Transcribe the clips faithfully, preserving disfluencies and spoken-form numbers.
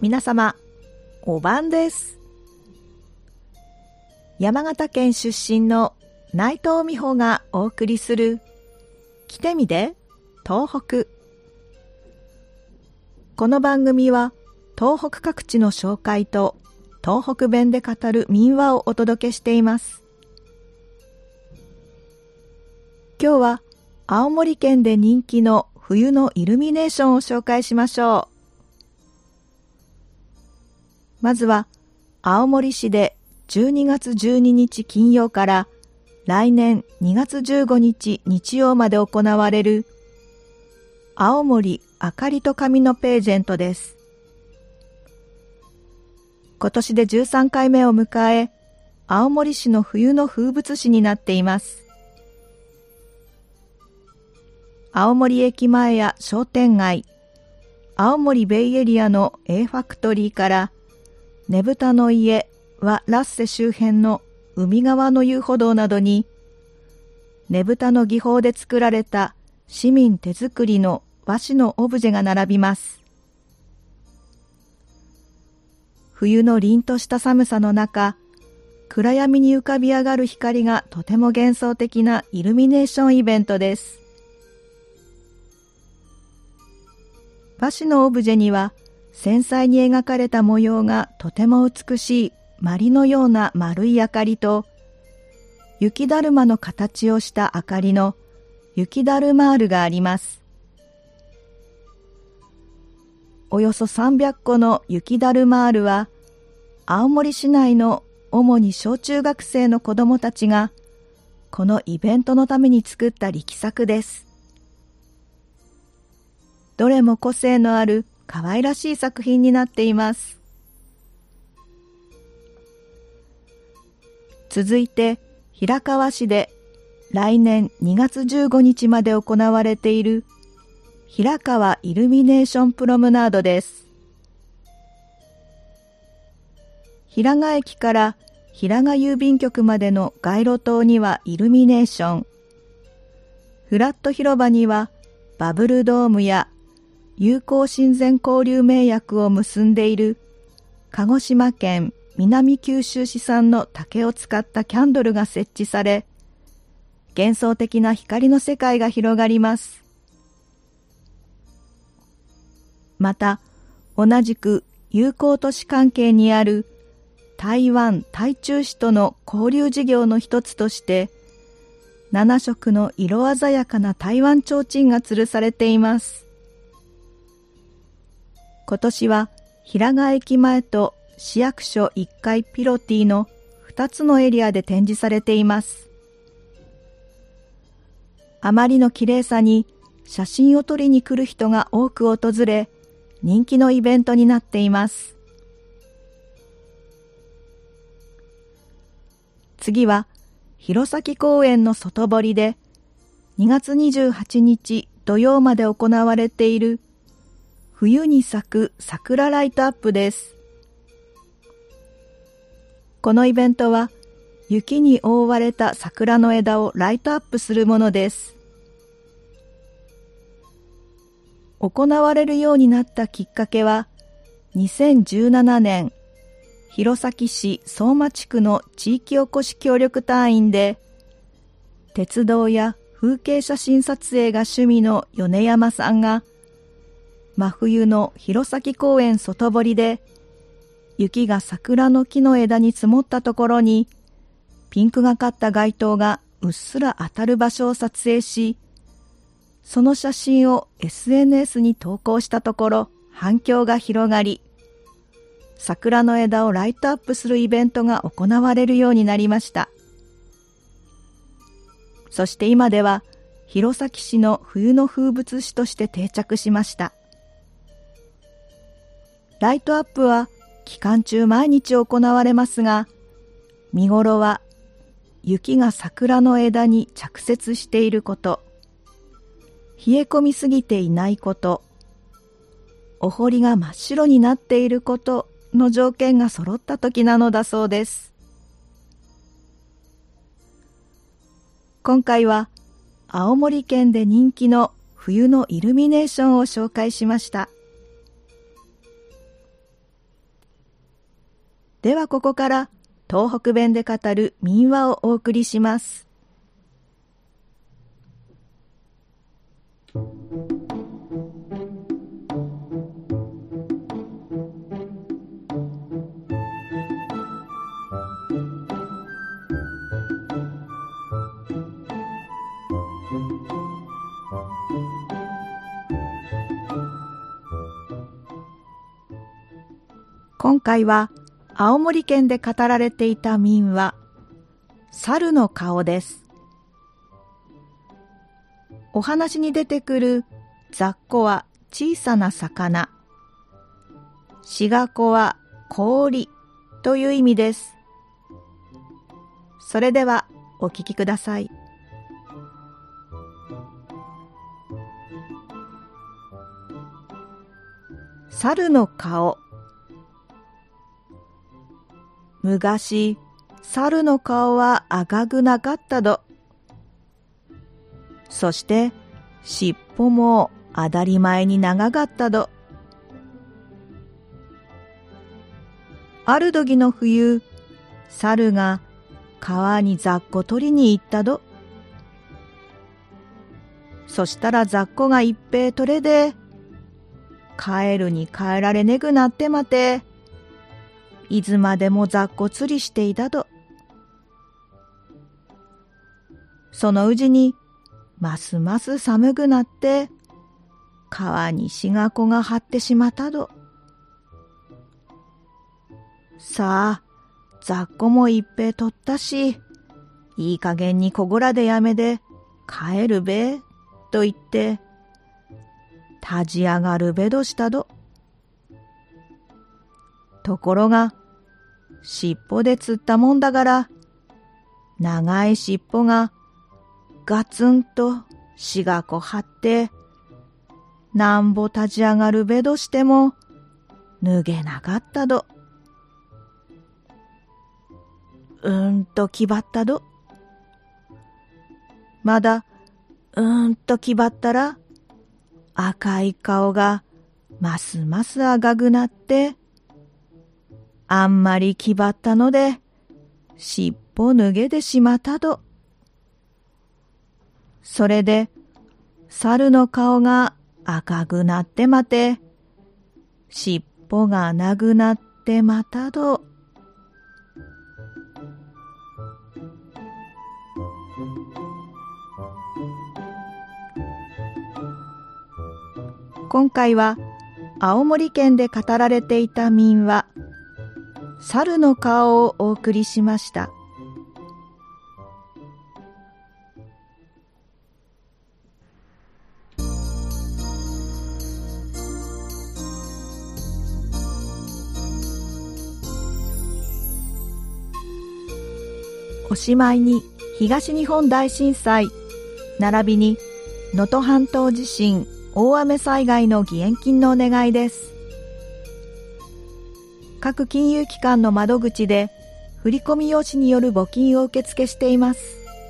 皆様、お晩です。山形県出身の内藤美穂がお送りする来てみて東北。この番組は東北各地の紹介と東北弁で語る民話をお届けしています。今日は青森県で人気の冬のイルミネーションを紹介しましょう。まずは青森市でじゅうにがつじゅうににち金曜から来年にがつじゅうごにち日曜まで行われる青森あかりと紙のページェントです。今年でじゅうさんかいめを迎え、青森市の冬の風物詩になっています。青森駅前や商店街、青森ベイエリアの A ファクトリーからねぶたの家はラッセ周辺の海側の遊歩道などに、ねぶたの技法で作られた市民手作りの和紙のオブジェが並びます。冬の凛とした寒さの中、暗闇に浮かび上がる光がとても幻想的なイルミネーションイベントです。和紙のオブジェには、繊細に描かれた模様がとても美しい鞠のような丸い明かりと、雪だるまの形をした明かりの雪だるまーるがあります。およそさんびゃっこの雪だるまーるは、青森市内の主に小中学生の子どもたちが、このイベントのために作った力作です。どれも個性のある可愛らしい作品になっています。続いて、平川市で来年にがつじゅうごにちまで行われている平川イルミネーションプロムナードです。平賀駅から平賀郵便局までの街路灯にはイルミネーション、フラット広場にはバブルドームや友好親善交流盟約を結んでいる鹿児島県南九州市産の竹を使ったキャンドルが設置され、幻想的な光の世界が広がります。また、同じく友好都市関係にある台湾台中市との交流事業の一つとして、ななしょくの色鮮やかな台湾提灯が吊るされています。今年は平賀駅前と市役所いっかいピロティのふたつのエリアで展示されています。あまりの綺麗さに写真を撮りに来る人が多く訪れ、人気のイベントになっています。次は弘前公園の外堀でにがつにじゅうはちにち土曜まで行われている冬に咲く桜ライトアップです。このイベントは雪に覆われた桜の枝をライトアップするものです。行われるようになったきっかけは、にせんじゅうななねん、弘前市相馬地区の地域おこし協力隊員で、鉄道や風景写真撮影が趣味の米山さんが、真冬の弘前公園外堀で、雪が桜の木の枝に積もったところに、ピンクがかった街灯がうっすら当たる場所を撮影し、その写真を エスエヌエス に投稿したところ反響が広がり、桜の枝をライトアップするイベントが行われるようになりました。そして今では、弘前市の冬の風物詩として定着しました。ライトアップは期間中毎日行われますが、見頃は雪が桜の枝に着雪していること、冷え込みすぎていないこと、お堀が真っ白になっていることの条件が揃った時なのだそうです。今回は青森県で人気の冬のイルミネーションを紹介しました。 ではここから東北弁で語る民話をお送りします。今回は青森県で語られていた民話、猿の顔です。お話に出てくる雑魚は小さな魚、しがこは氷という意味です。それではお聞きください。猿の顔。昔、猿の顔は赤くなかったど。そして、尻尾も当たり前に長かったど。ある時の冬、猿が川に雑魚取りに行ったど。そしたら雑魚が一平取れで、帰るに帰られねぐなってまて、いつまでも雑魚釣りしていたと。そのうちにますます寒くなって川にしがこが張ってしまったと。さあ雑魚もいっぺい取ったし、いい加減にこごらでやめで帰るべと言って立ち上がるべどしたと。ところが、尻尾で釣ったもんだから、長い尻尾がガツンとしがこ張って、なんぼ立ち上がるべどしても脱げなかったど。うんと気張ったど。まだうんと気張ったら、赤い顔がますます赤くなって、あんまり気張ったので、尻尾脱げてしまったと。それで、猿の顔が赤くなってまて、尻尾がなくなってまたと。今回は、青森県で語られていた民話、猿の顔をお送りしました。おしまいに東日本大震災、並びに能登半島地震、大雨災害の義援金のお願いです。各金融機関の窓口で振込用紙による募金を受付しています。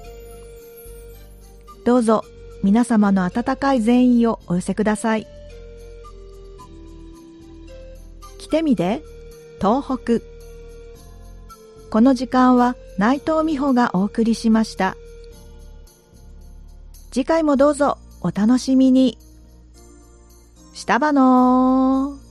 どうぞ皆様の温かい善意をお寄せください。来てみて、東北。この時間は内藤美穂がお送りしました。次回もどうぞお楽しみに。したばのー。